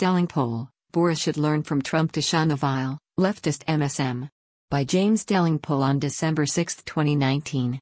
Delingpole, Boris should learn from Trump to shun the vile, leftist MSM. By James Delingpole on December 6, 2019.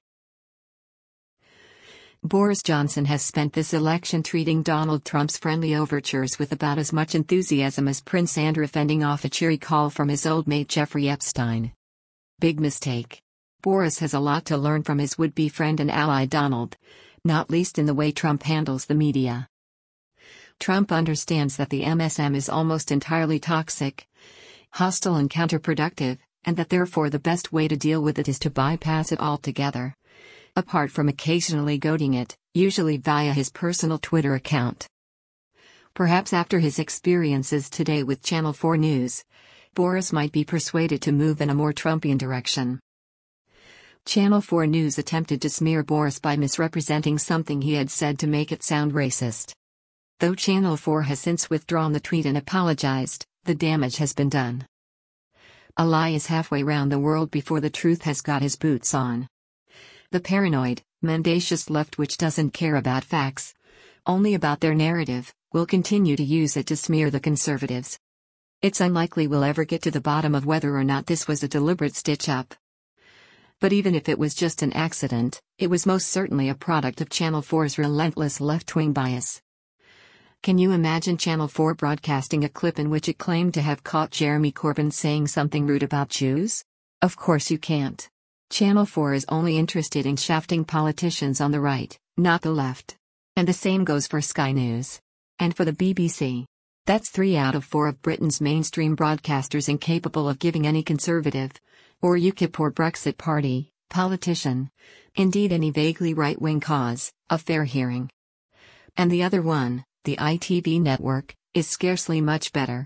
Boris Johnson has spent this election treating Donald Trump's friendly overtures with about as much enthusiasm as Prince Andrew fending off a cheery call from his old mate Jeffrey Epstein. Big mistake. Boris has a lot to learn from his would-be friend and ally Donald, not least in the way Trump handles the media. Trump understands that the MSM is almost entirely toxic, hostile and counterproductive, and that therefore the best way to deal with it is to bypass it altogether. Apart from occasionally goading it, usually via his personal Twitter account. Perhaps after his experiences today with Channel 4 News, Boris might be persuaded to move in a more Trumpian direction. Channel 4 News attempted to smear Boris by misrepresenting something he had said to make it sound racist. Though Channel 4 has since withdrawn the tweet and apologized, the damage has been done. A lie is halfway round the world before the truth has got his boots on. The paranoid, mendacious left, which doesn't care about facts, only about their narrative, will continue to use it to smear the conservatives. It's unlikely we'll ever get to the bottom of whether or not this was a deliberate stitch-up. But even if it was just an accident, it was most certainly a product of Channel 4's relentless left-wing bias. Can you imagine Channel 4 broadcasting a clip in which it claimed to have caught Jeremy Corbyn saying something rude about Jews? Of course you can't. Channel 4 is only interested in shafting politicians on the right, not the left. And the same goes for Sky News. And for the BBC. That's 3 out of 4 of Britain's mainstream broadcasters incapable of giving any Conservative, or UKIP or Brexit Party, politician, indeed any vaguely right-wing cause, a fair hearing. And the other one, the ITV network, is scarcely much better.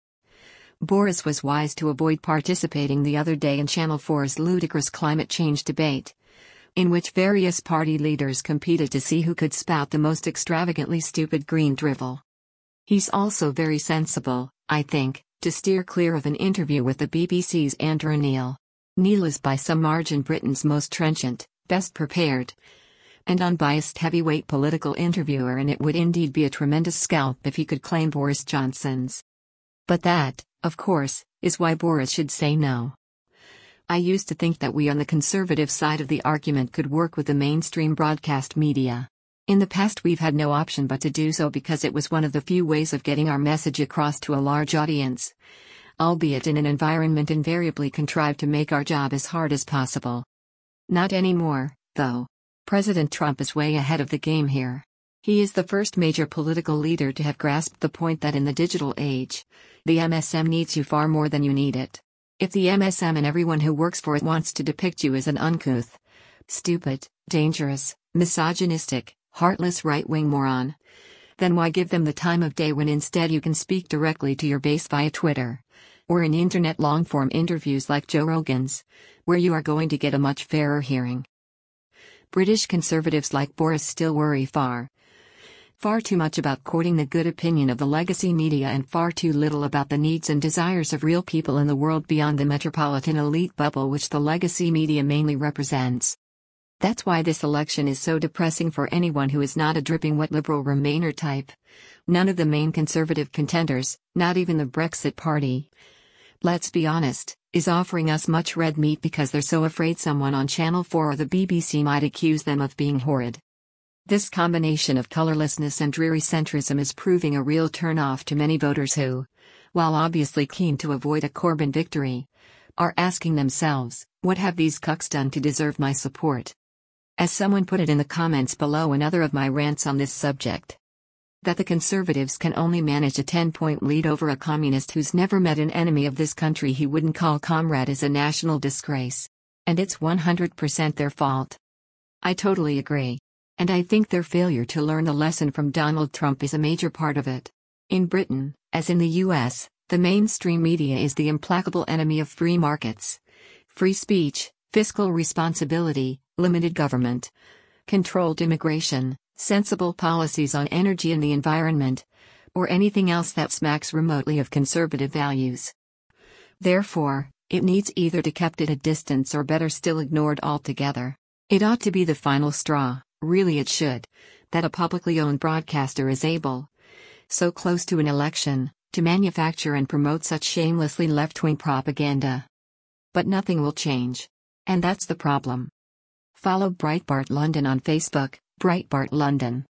Boris was wise to avoid participating the other day in Channel 4's ludicrous climate change debate, in which various party leaders competed to see who could spout the most extravagantly stupid green drivel. He's also very sensible, I think, to steer clear of an interview with the BBC's Andrew Neil. Neil is by some margin Britain's most trenchant, best prepared, and unbiased heavyweight political interviewer, and it would indeed be a tremendous scalp if he could claim Boris Johnson's. But that, of course, is why Boris should say no. I used to think that we on the conservative side of the argument could work with the mainstream broadcast media. In the past we've had no option but to do so because it was one of the few ways of getting our message across to a large audience, albeit in an environment invariably contrived to make our job as hard as possible. Not anymore, though. President Trump is way ahead of the game here. He is the first major political leader to have grasped the point that in the digital age, the MSM needs you far more than you need it. If the MSM and everyone who works for it wants to depict you as an uncouth, stupid, dangerous, misogynistic, heartless right-wing moron, then why give them the time of day when instead you can speak directly to your base via Twitter, or in internet long-form interviews like Joe Rogan's, where you are going to get a much fairer hearing. British conservatives like Boris still worry far too much about courting the good opinion of the legacy media and far too little about the needs and desires of real people in the world beyond the metropolitan elite bubble which the legacy media mainly represents. That's why this election is so depressing for anyone who is not a dripping wet liberal Remainer type. None of the main conservative contenders, not even the Brexit Party, let's be honest, is offering us much red meat because they're so afraid someone on Channel 4 or the BBC might accuse them of being horrid. This combination of colorlessness and dreary centrism is proving a real turn-off to many voters who, while obviously keen to avoid a Corbyn victory, are asking themselves, what have these cucks done to deserve my support? As someone put it in the comments below another of my rants on this subject, that the Conservatives can only manage a 10-point lead over a communist who's never met an enemy of this country he wouldn't call comrade is a national disgrace. And it's 100% their fault. I totally agree. And I think their failure to learn the lesson from Donald Trump is a major part of it. In Britain, as in the US, the mainstream media is the implacable enemy of free markets, free speech, fiscal responsibility, limited government, controlled immigration, sensible policies on energy and the environment, or anything else that smacks remotely of conservative values. Therefore, it needs either to kept at a distance or better still ignored altogether. It ought to be the final straw, really it should, that a publicly owned broadcaster is able, so close to an election, to manufacture and promote such shamelessly left-wing propaganda. But nothing will change. And that's the problem. Follow Breitbart London on Facebook, Breitbart London.